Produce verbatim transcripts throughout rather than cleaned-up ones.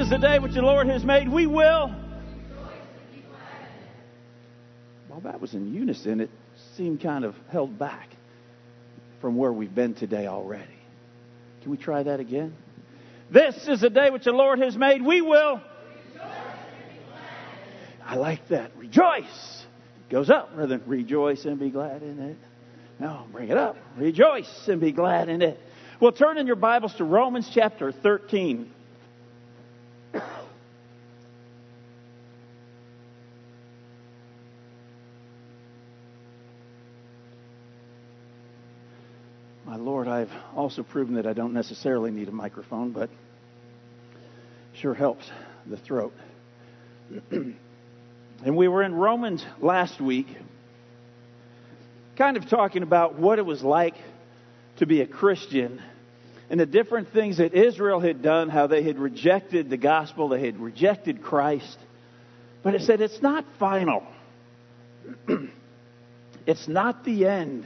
is the day which the Lord has made. We will. Well, that was in unison. It seemed kind of held back from where we've been today already. Can we try that again? This is the day which the Lord has made. We will. I like that. Rejoice. Goes up rather than rejoice and be glad in it. No, bring it up. Rejoice and be glad in it. Well, turn in your Bibles to Romans chapter thirteen. My Lord, I've also proven that I don't necessarily need a microphone, but sure helps the throat. And we were in Romans last week, kind of talking about what it was like to be a Christian and the different things that Israel had done, how they had rejected the gospel, they had rejected Christ. But it said it's not final. It's not the end.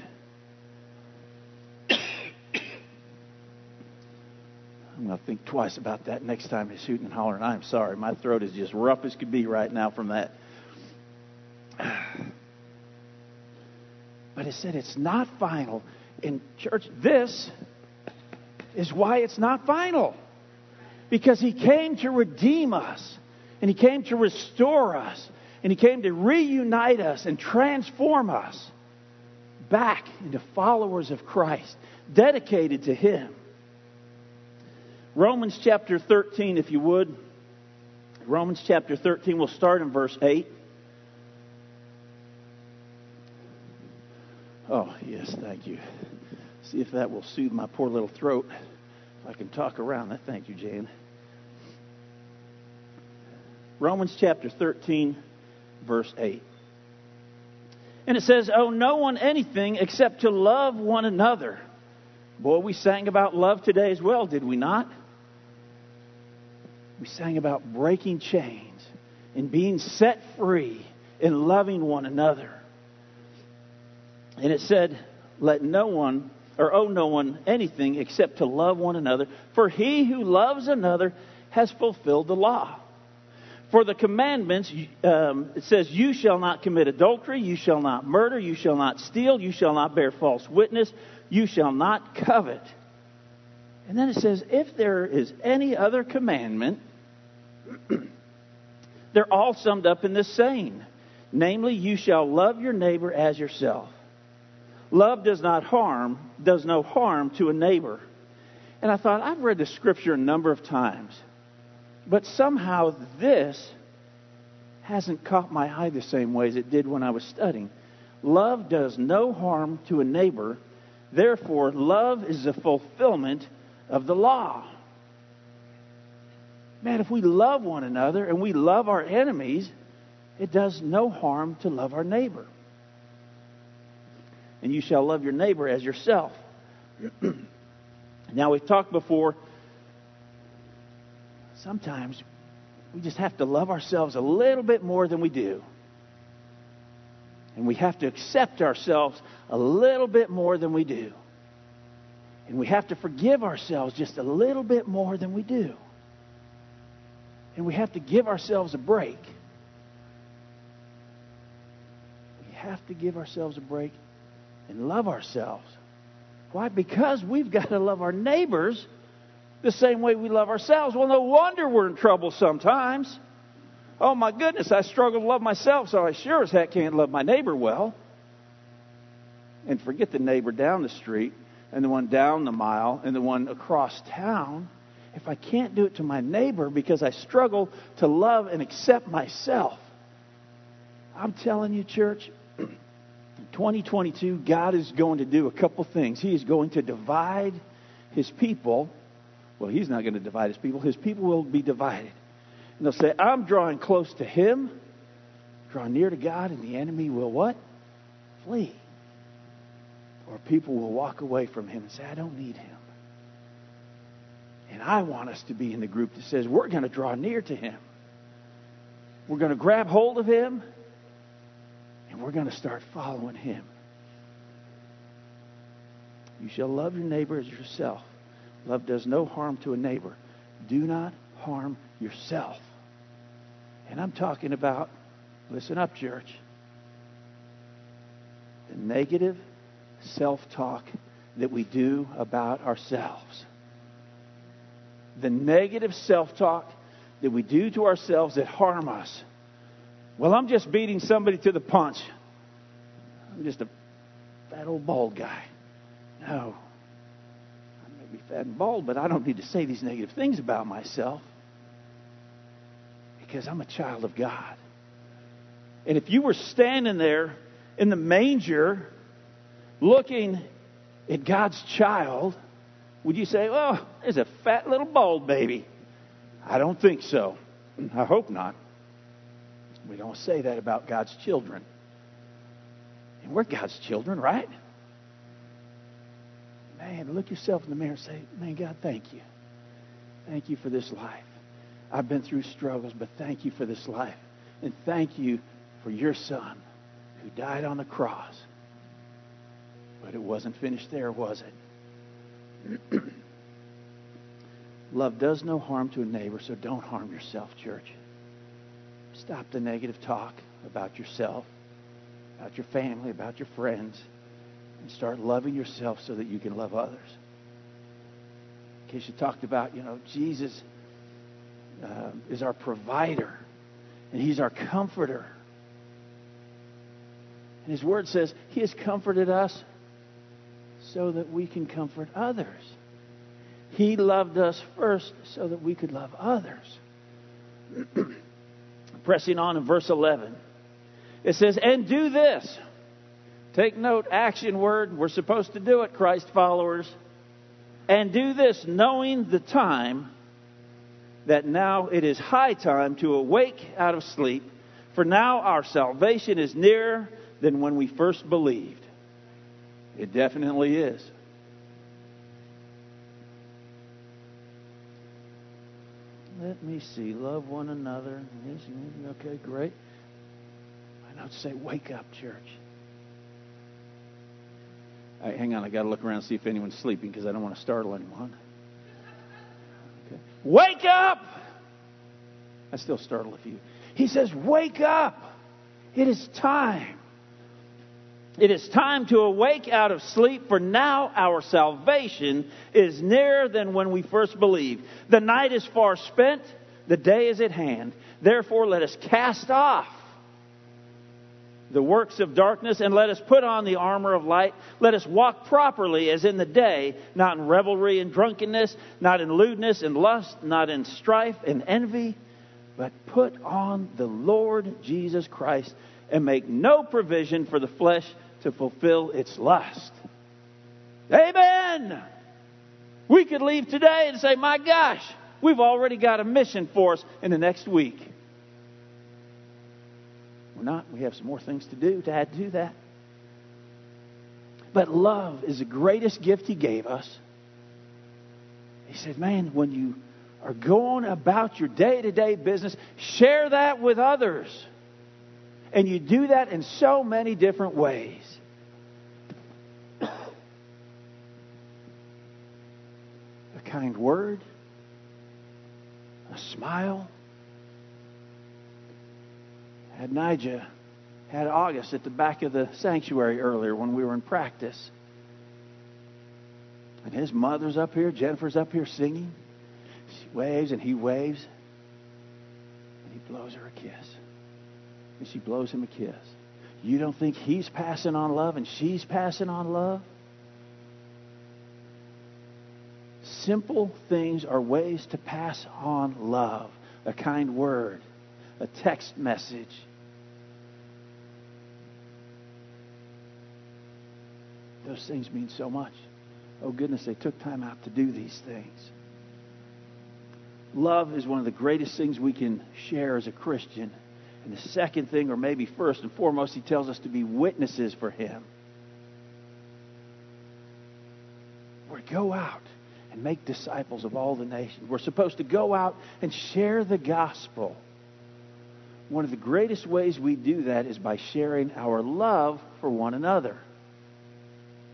I'm going to think twice about that next time I shoot and holler, and I'm sorry. My throat is just rough as could be right now from that. But it said it's not final. In church, this is why it's not final. Because He came to redeem us. And He came to restore us. And He came to reunite us and transform us back into followers of Christ, dedicated to Him. Romans chapter thirteen, if you would. Romans chapter thirteen, we'll start in verse eight. Oh, yes, thank you. See if that will soothe my poor little throat. If I can talk around that. Thank you, Jan. Romans chapter thirteen, verse eight. And it says, "Owe no one anything except to love one another." Boy, we sang about love today as well, did we not? We sang about breaking chains and being set free and loving one another. And it said, let no one, or owe no one anything except to love one another. For he who loves another has fulfilled the law. For the commandments, um, it says, you shall not commit adultery, you shall not murder, you shall not steal, you shall not bear false witness, you shall not covet. And then it says, if there is any other commandment, they're all summed up in this saying. Namely, you shall love your neighbor as yourself. Love does not harm, does no harm to a neighbor. And I thought, I've read the scripture a number of times, but somehow this hasn't caught my eye the same way as it did when I was studying. Love does no harm to a neighbor. Therefore, love is the fulfillment of the law. Man, if we love one another and we love our enemies, it does no harm to love our neighbor. And you shall love your neighbor as yourself. Now, we've talked before, sometimes we just have to love ourselves a little bit more than we do. And we have to accept ourselves a little bit more than we do. And we have to forgive ourselves just a little bit more than we do. And we have to give ourselves a break. We have to give ourselves a break and love ourselves. Why? Because we've got to love our neighbors the same way we love ourselves. Well, no wonder we're in trouble sometimes. Oh, my goodness, I struggle to love myself, so I sure as heck can't love my neighbor well. And forget the neighbor down the street and the one down the mile and the one across town. If I can't do it to my neighbor because I struggle to love and accept myself, I'm telling you, church, in twenty twenty-two, God is going to do a couple things. He is going to divide His people. Well, He's not going to divide His people. His people will be divided. And they'll say, I'm drawing close to Him, draw near to God, and the enemy will what? Flee. Or people will walk away from Him and say, I don't need Him. And I want us to be in the group that says, we're going to draw near to Him. We're going to grab hold of Him, and we're going to start following Him. You shall love your neighbor as yourself. Love does no harm to a neighbor. Do not harm yourself. And I'm talking about, listen up, church, the negative self-talk that we do about ourselves. The negative self-talk that we do to ourselves that harm us. Well, I'm just beating somebody to the punch. I'm just a fat old bald guy. No. I may be fat and bald, but I don't need to say these negative things about myself because I'm a child of God. And if you were standing there in the manger looking at God's child, would you say, "Oh, there's a fat little bald baby"? I don't think so. I hope not. We don't say that about God's children. And we're God's children, right? Man, look yourself in the mirror and say, "Man, God, thank you. Thank you for this life. I've been through struggles, but thank you for this life. And thank you for your Son who died on the cross." But it wasn't finished there, was it? Love does no harm to a neighbor, so don't harm yourself, church. Stop the negative talk about yourself, about your family, about your friends, and start loving yourself so that you can love others. In case you talked about, you know, Jesus uh, is our provider, and He's our comforter. And His Word says He has comforted us so that we can comfort others. He loved us first so that we could love others. Pressing on in verse eleven. It says, "And do this." Take note, action word. We're supposed to do it, Christ followers. "And do this, knowing the time, that now it is high time to awake out of sleep. For now our salvation is nearer than when we first believed." It definitely is. Let me see. Love one another. Okay, great. I know to say, wake up, church. All right, hang on. I got to look around and see if anyone's sleeping because I don't want to startle anyone. Okay. Wake up! I still startle a few. He says, wake up! It is time. It is time to awake out of sleep, for now our salvation is nearer than when we first believed. The night is far spent, the day is at hand. Therefore let us cast off the works of darkness, and let us put on the armor of light. Let us walk properly as in the day, not in revelry and drunkenness, not in lewdness and lust, not in strife and envy, but put on the Lord Jesus Christ, and make no provision for the flesh to fulfill its lust. Amen! We could leave today and say, my gosh, we've already got a mission for us in the next week. We're not. We have some more things to do to add to that. But love is the greatest gift He gave us. He said, man, when you are going about your day-to-day business, share that with others. And you do that in so many different ways. A kind word, a smile. Had Nigel, had August at the back of the sanctuary earlier when we were in practice. And his mother's up here, Jennifer's up here singing. She waves and he waves. And he blows her a kiss. And she blows him a kiss. You don't think he's passing on love and she's passing on love? Simple things are ways to pass on love. A kind word, a text message. Those things mean so much. Oh goodness, they took time out to do these things. Love is one of the greatest things we can share as a Christian. And the second thing, or maybe first and foremost, He tells us to be witnesses for Him. We're to go out and make disciples of all the nations. We're supposed to go out and share the gospel. One of the greatest ways we do that is by sharing our love for one another.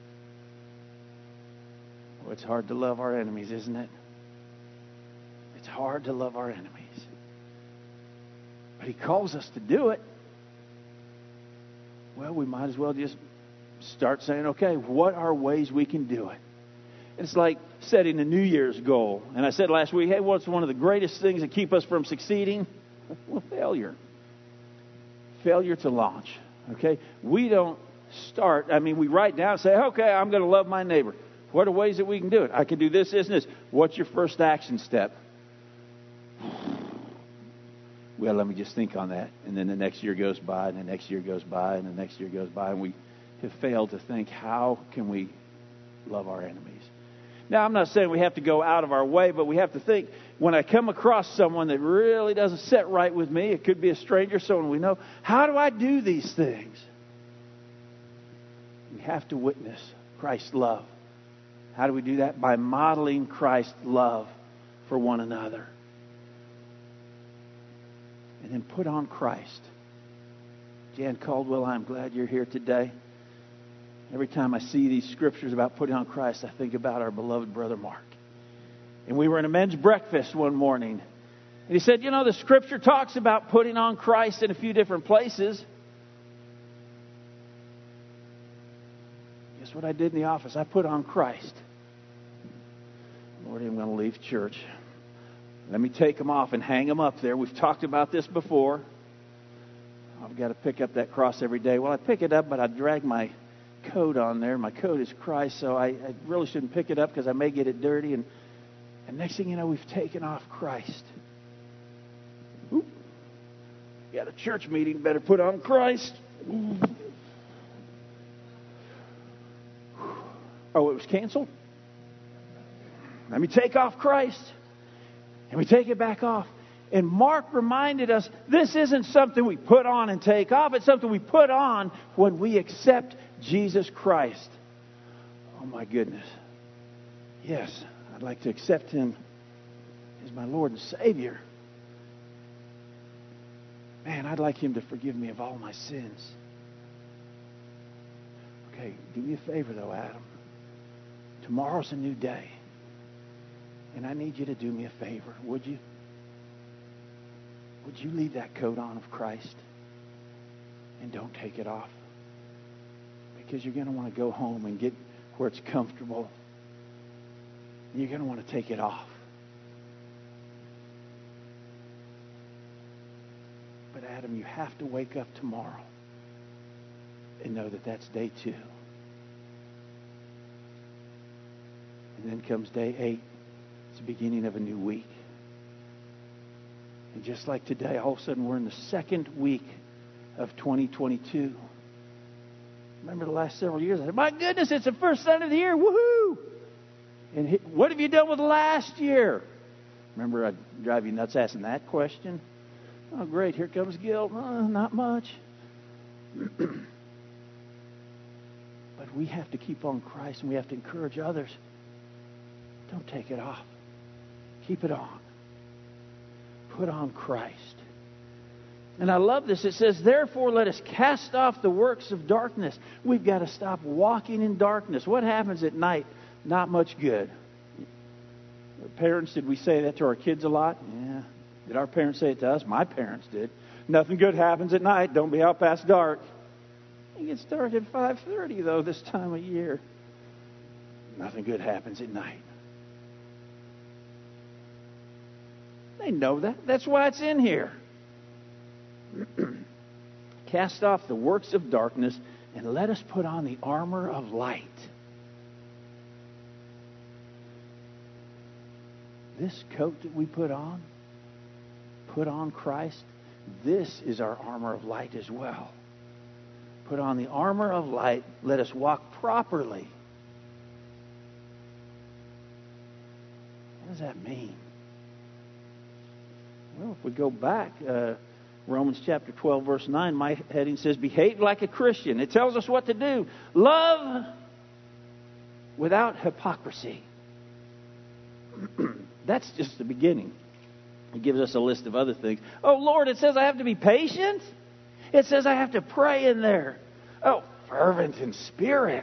Oh, it's hard to love our enemies, isn't it? It's hard to love our enemies. But He calls us to do it. Well, we might as well just start saying, okay, what are ways we can do it? It's like setting a New Year's goal. And I said last week, hey, what's one of the greatest things that keep us from succeeding? Well, failure. Failure to launch. Okay? We don't start. I mean, we write down and say, okay, I'm going to love my neighbor. What are ways that we can do it? I can do this, this, and this. What's your first action step? Well, let me just think on that. And then the next year goes by, and the next year goes by, and the next year goes by, and we have failed to think, how can we love our enemies? Now, I'm not saying we have to go out of our way, but we have to think, when I come across someone that really doesn't sit right with me, it could be a stranger, someone we know, how do I do these things? We have to witness Christ's love. How do we do that? By modeling Christ's love for one another. And then put on Christ. Jan Caldwell, I'm glad you're here today. Every time I see these scriptures about putting on Christ, I think about our beloved brother Mark. And we were in a men's breakfast one morning. And he said, you know, the scripture talks about putting on Christ in a few different places. Guess what I did in the office? I put on Christ. Lord, I'm going to leave church. Let me take them off and hang them up there. We've talked about this before. I've got to pick up that cross every day. Well, I pick it up, but I drag my coat on there. My coat is Christ, so I, I really shouldn't pick it up because I may get it dirty. And, and next thing you know, we've taken off Christ. Oop. Got a church meeting. Better put on Christ. Oh, it was canceled? Let me take off Christ. And we take it back off. And Mark reminded us, this isn't something we put on and take off. It's something we put on when we accept Jesus Christ. Oh, my goodness. Yes, I'd like to accept Him as my Lord and Savior. Man, I'd like Him to forgive me of all my sins. Okay, do me a favor, though, Adam. Tomorrow's a new day. And I need you to do me a favor, would you? Would you leave that coat on of Christ and don't take it off? Because you're going to want to go home and get where it's comfortable. And you're going to want to take it off. But Adam, you have to wake up tomorrow and know that that's day two. And then comes day eight. It's the beginning of a new week. And just like today, all of a sudden we're in the second week of twenty twenty-two. Remember the last several years? I said, my goodness, it's the first Sunday of the year. Woohoo! And what have you done with last year? Remember, I drive you nuts asking that question. Oh, great. Here comes guilt. Oh, not much. But we have to keep on Christ, and we have to encourage others. Don't take it off. Keep it on. Put on Christ. And I love this. It says, therefore, let us cast off the works of darkness. We've got to stop walking in darkness. What happens at night? Not much good. Parents, did we say that to our kids a lot? Yeah. Did our parents say it to us? My parents did. Nothing good happens at night. Don't be out past dark. It gets dark at five thirty, though, this time of year. Nothing good happens at night. They know that. That's why it's in here. Cast off the works of darkness and let us put on the armor of light. This coat that we put on, put on Christ, this is our armor of light as well. Put on the armor of light. Let us walk properly. What does that mean? Well, if we go back, uh, Romans chapter twelve, verse nine, my heading says, behave like a Christian. It tells us what to do. Love without hypocrisy. That's just the beginning. It gives us a list of other things. Oh, Lord, it says I have to be patient. It says I have to pray in there. Oh, fervent in spirit.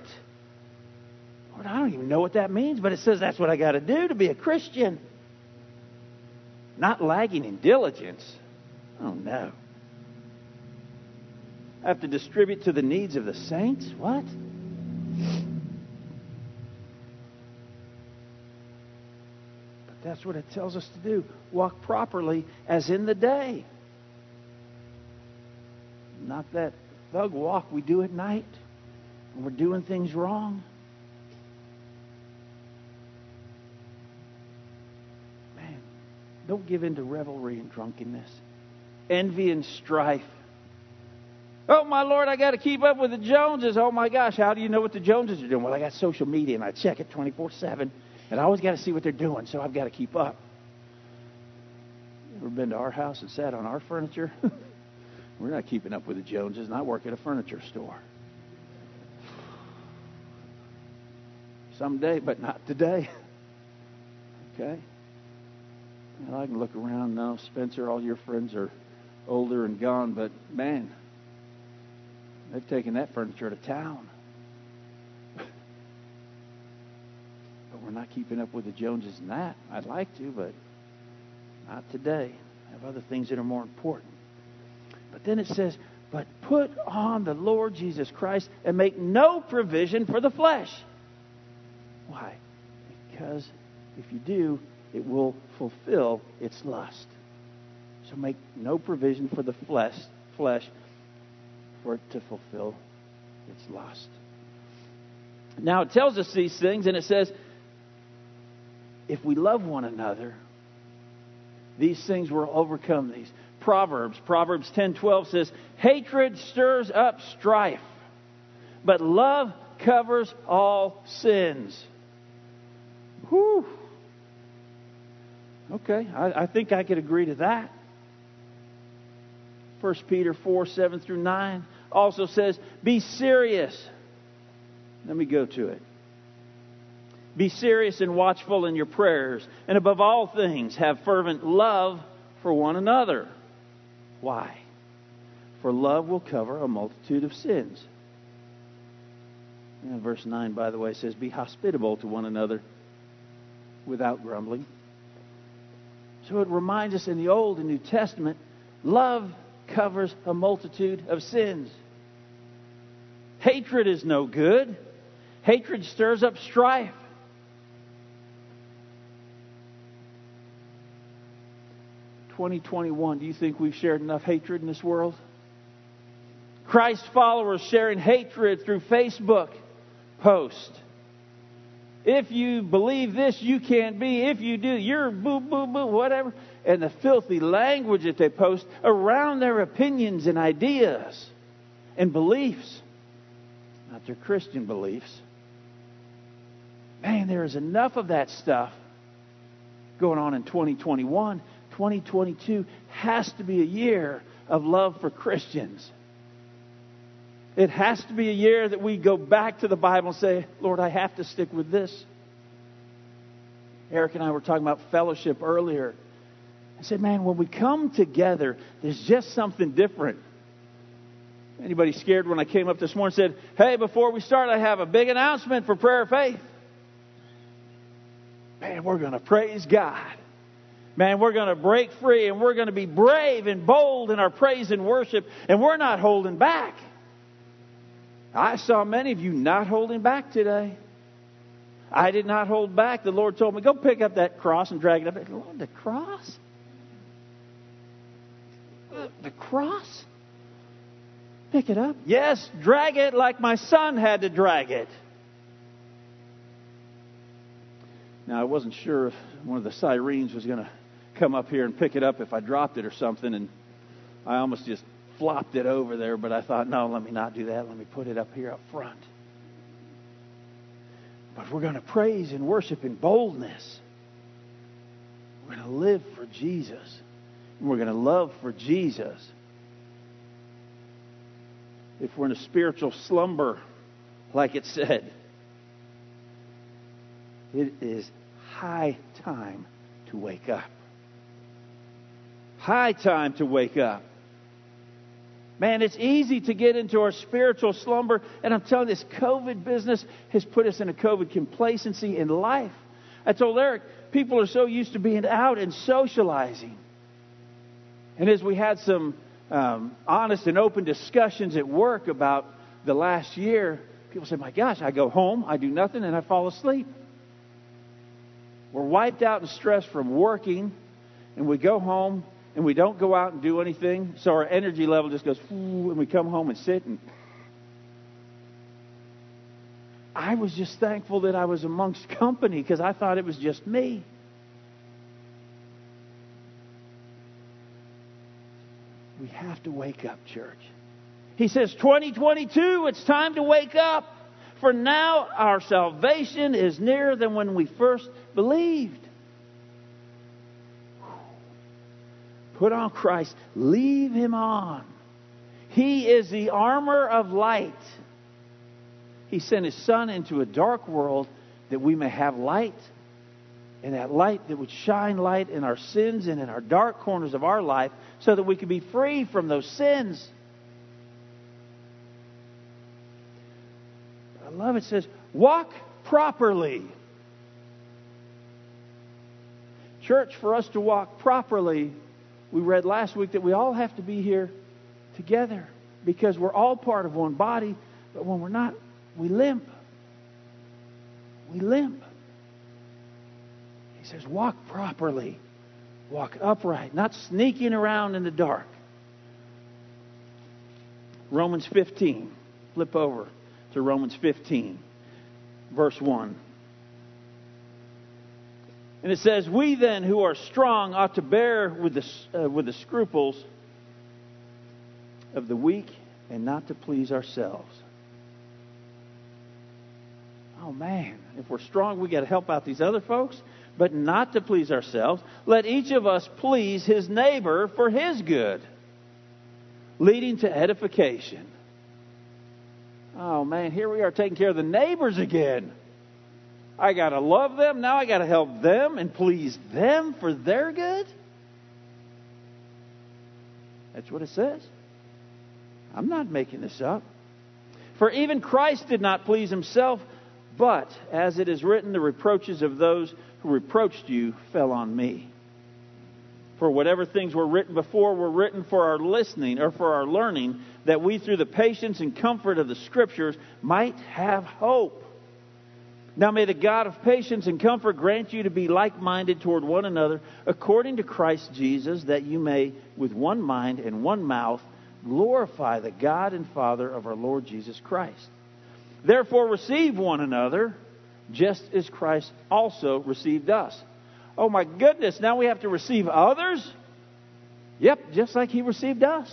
Lord, I don't even know what that means, but it says that's what I got to do to be a Christian. Not lagging in diligence. Oh, no. I have to distribute to the needs of the saints? What? But that's what it tells us to do. Walk properly as in the day. Not that thug walk we do at night when we're doing things wrong. Man, don't give in to revelry and drunkenness, envy and strife. Oh, my Lord, I got to keep up with the Joneses. Oh, my gosh, how do you know what the Joneses are doing? Well, I got social media, and I check it twenty-four seven, and I always got to see what they're doing, so I've got to keep up. You ever been to our house and sat on our furniture? We're not keeping up with the Joneses, and I work at a furniture store. Someday, but not today. Okay? Well, I can look around now. Spencer, all your friends are older and gone, but, man, they've taken that furniture to town. But we're not keeping up with the Joneses in that. I'd like to, but not today. I have other things that are more important. But then it says, but put on the Lord Jesus Christ and make no provision for the flesh. Why? Because if you do, it will fulfill its lust. So make no provision for the flesh, flesh for it to fulfill its lust. Now it tells us these things, and it says, if we love one another, these things will overcome these. Proverbs, Proverbs ten twelve says, hatred stirs up strife, but love covers all sins. Whew. Okay, I, I think I could agree to that. First Peter four seven through nine also says, be serious. Let me go to it. Be serious and watchful in your prayers, and above all things, have fervent love for one another. Why? For love will cover a multitude of sins. And verse nine, by the way, says, be hospitable to one another without grumbling. So it reminds us in the Old and New Testament, love covers a multitude of sins. Hatred is no good. Hatred stirs up strife. twenty twenty-one, do you think we've shared enough hatred in this world? Christ followers sharing hatred through Facebook posts. If you believe this, you can't be. If you do, you're boo, boo, boo, whatever. And the filthy language that they post around their opinions and ideas and beliefs. Not their Christian beliefs. Man, there is enough of that stuff going on in twenty twenty-one. twenty twenty-two has to be a year of love for Christians. It has to be a year that we go back to the Bible and say, Lord, I have to stick with this. Eric and I were talking about fellowship earlier. I said, man, when we come together, there's just something different. Anybody scared when I came up this morning and said, hey, before we start, I have a big announcement for Prayer of Faith. Man, we're going to praise God. Man, we're going to break free and we're going to be brave and bold in our praise and worship, and we're not holding back. I saw many of you not holding back today. I did not hold back. The Lord told me, go pick up that cross and drag it up. I said, Lord, the cross? The cross? Pick it up? Yes, drag it like my son had to drag it. Now, I wasn't sure if one of the sirens was going to come up here and pick it up if I dropped it or something, and I almost just flopped it over there, but I thought, no, let me not do that. Let me put it up here up front. But we're going to praise and worship in boldness. We're going to live for Jesus. And we're going to love for Jesus. If we're in a spiritual slumber, like it said, it is high time to wake up. High time to wake up. Man, it's easy to get into our spiritual slumber. And I'm telling you, this COVID business has put us in a COVID complacency in life. I told Eric, people are so used to being out and socializing. And as we had some um, honest and open discussions at work about the last year, people say, my gosh, I go home, I do nothing, and I fall asleep. We're wiped out and stressed from working, and we go home, and we don't go out and do anything, so our energy level just goes, and we come home and sit. And I was just thankful that I was amongst company, because I thought it was just me. We have to wake up, church. He says, twenty twenty-two, it's time to wake up. For now our salvation is nearer than when we first believed. Put on Christ. Leave Him on. He is the armor of light. He sent His Son into a dark world that we may have light. And that light that would shine light in our sins and in our dark corners of our life so that we could be free from those sins. I love it. It says, walk properly. Church, for us to walk properly, we read last week that we all have to be here together because we're all part of one body. But when we're not, we limp. We limp. He says, walk properly. Walk upright, not sneaking around in the dark. Romans fifteen. Flip over to Romans fifteen, verse one. And it says, we then who are strong ought to bear with the, uh, with the scruples of the weak and not to please ourselves. Oh man, if we're strong, we got to help out these other folks, but not to please ourselves. Let each of us please his neighbor for his good, leading to edification. Oh man, here we are taking care of the neighbors again. I got to love them. Now I got to help them and please them for their good. That's what it says. I'm not making this up. For even Christ did not please himself, but as it is written, the reproaches of those who reproached you fell on me. For whatever things were written before were written for our listening or for our learning, that we through the patience and comfort of the Scriptures might have hope. Now may the God of patience and comfort grant you to be like-minded toward one another, according to Christ Jesus, that you may, with one mind and one mouth, glorify the God and Father of our Lord Jesus Christ. Therefore receive one another, just as Christ also received us. Oh my goodness, now we have to receive others? Yep, just like He received us.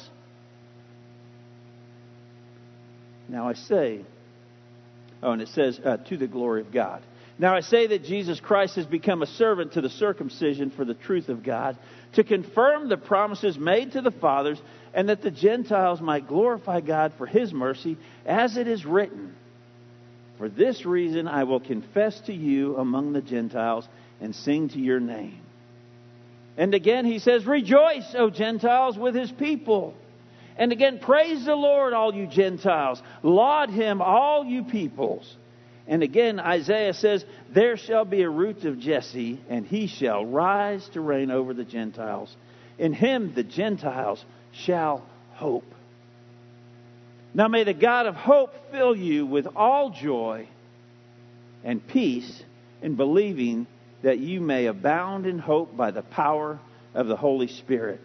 Now I say, oh, and it says, uh, to the glory of God. Now I say that Jesus Christ has become a servant to the circumcision for the truth of God, to confirm the promises made to the fathers, and that the Gentiles might glorify God for His mercy, as it is written, for this reason I will confess to you among the Gentiles and sing to your name. And again he says, rejoice, O Gentiles, with His people. And again, praise the Lord, all you Gentiles. Laud Him, all you peoples. And again, Isaiah says, there shall be a root of Jesse, and he shall rise to reign over the Gentiles. In him the Gentiles shall hope. Now may the God of hope fill you with all joy and peace in believing, that you may abound in hope by the power of the Holy Spirit.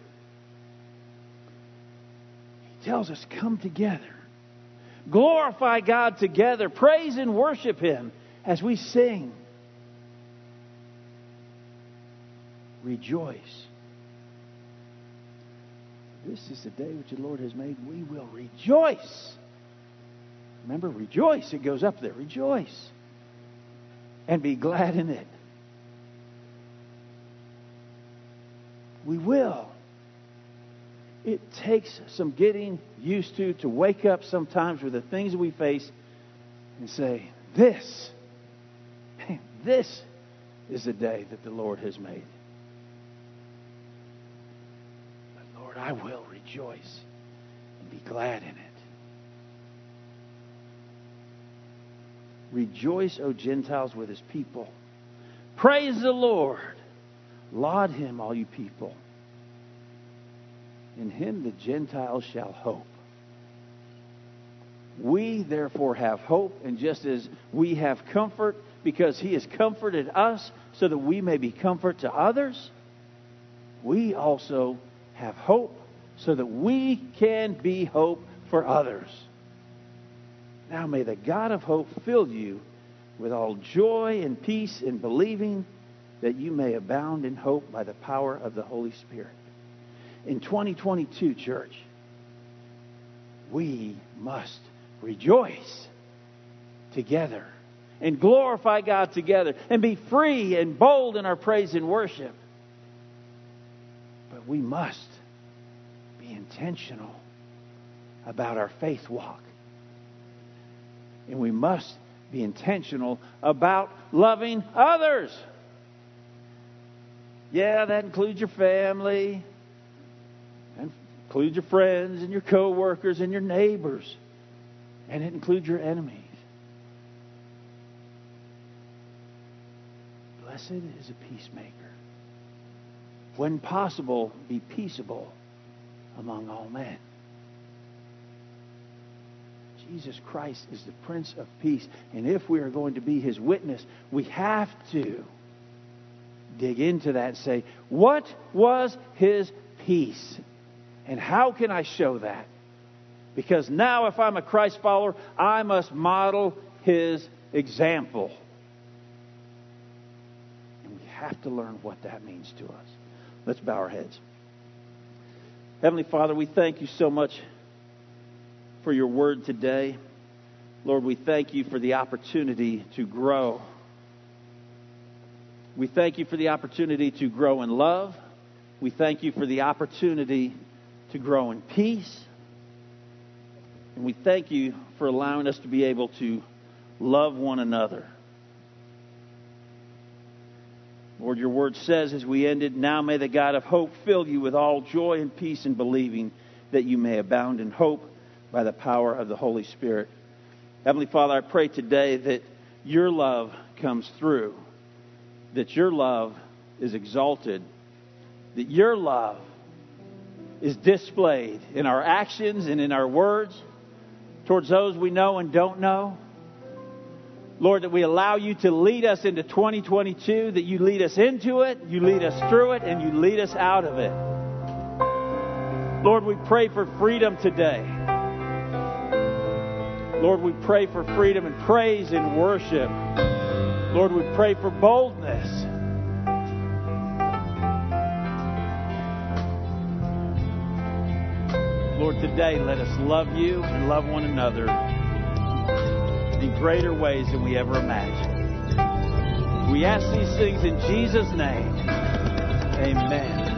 He tells us, come together. Glorify God together. Praise and worship Him as we sing. Rejoice. This is the day which the Lord has made. We will rejoice. Remember, rejoice. It goes up there. Rejoice. And be glad in it. We will. It takes some getting used to to wake up sometimes with the things we face and say, this, this is the day that the Lord has made. But Lord, I will rejoice and be glad in it. Rejoice, O Gentiles, with His people. Praise the Lord. Laud him, all you people. In him the Gentiles shall hope. We therefore have hope, and just as we have comfort because he has comforted us so that we may be comfort to others, we also have hope so that we can be hope for others. Now may the God of hope fill you with all joy and peace in believing, that you may abound in hope by the power of the Holy Spirit. In twenty twenty-two, church, we must rejoice together and glorify God together and be free and bold in our praise and worship. But we must be intentional about our faith walk. And we must be intentional about loving others. Yeah, that includes your family, and includes your friends and your co-workers and your neighbors, and it includes your enemies. Blessed is a peacemaker. When possible, be peaceable among all men. Jesus Christ is the Prince of Peace. And if we are going to be his witness, we have to dig into that and say, what was his peace? And how can I show that? Because now if I'm a Christ follower, I must model his example. And we have to learn what that means to us. Let's bow our heads. Heavenly Father, we thank you so much for your word today. Lord, we thank you for the opportunity to grow. We thank you for the opportunity to grow in love. We thank you for the opportunity to grow in peace. And we thank you for allowing us to be able to love one another. Lord, your word says as we ended, now may the God of hope fill you with all joy and peace in believing, that you may abound in hope by the power of the Holy Spirit. Heavenly Father, I pray today that your love comes through, that your love is exalted, that your love is displayed in our actions and in our words towards those we know and don't know. Lord, that we allow you to lead us into twenty twenty-two, that you lead us into it, you lead us through it, and you lead us out of it. Lord, we pray for freedom today. Lord, we pray for freedom and praise and worship. Lord, we pray for boldness. Lord, today let us love you and love one another in greater ways than we ever imagined. We ask these things in Jesus' name. Amen.